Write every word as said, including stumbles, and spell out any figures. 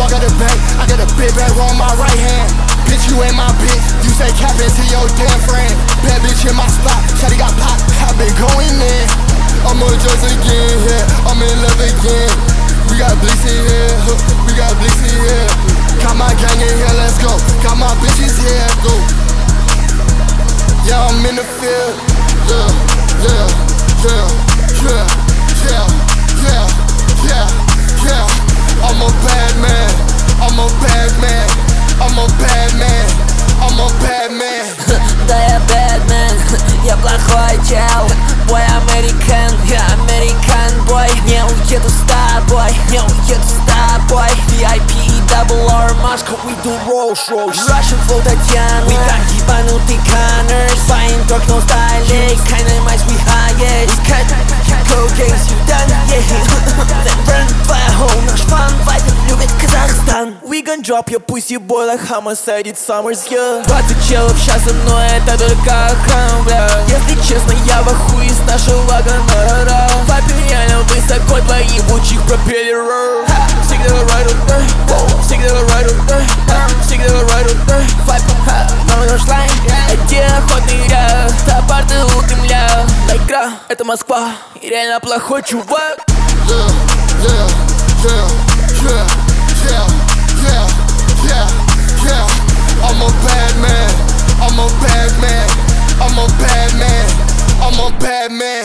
got a bank, I got a big bag on my right hand. Bitch, you ain't my bitch, you say cap into your damn friend. Bad bitch in my spot, shawty got pop, I been going in. I'm on drugs again, yeah, I'm in love again. We got bleach in here, huh, we got bleach in here. Got my gang in here, let's go. Got my bitches here, go. Yeah, I'm in the field. Yeah, yeah, yeah, yeah, yeah, yeah, yeah, yeah. I'm a bad man, I'm a bad man, I'm a bad man, I'm a bad man. Да я бэдмен, я плохой чел. Бой американ, я американ бой. Не уеду с тобой, не уеду с тобой. ви ай пи и Double R Машка, we do Rolls Royce. Russian flow Татьяна, we got ебанутый Connors. Fine talk, no styling, kinda nice, we highest. Cut, cocaine, Судан, yeah. Then run, fire home, наш фан, вайпер любит Казахстан. We gon' drop your pussy boy like homicide, it's summer's, yeah. двадцать челов сейчас со мной, это только охрана, бля. Если честно, я в ахуе с нашего гонорара. Вайпер реально высоко, два ебучих пропеллера. Всегда right on there, всегда right on there, всегда right on there. Вайпер, ха, но наш лайн, эти охотный ряд. Топар ты утымля, игра, это Москва, и реально плохой чувак. Yeah, yeah, yeah, yeah, yeah, yeah, yeah, yeah. I'm a bad man, I'm a bad man, I'm a bad man, I'm a bad man.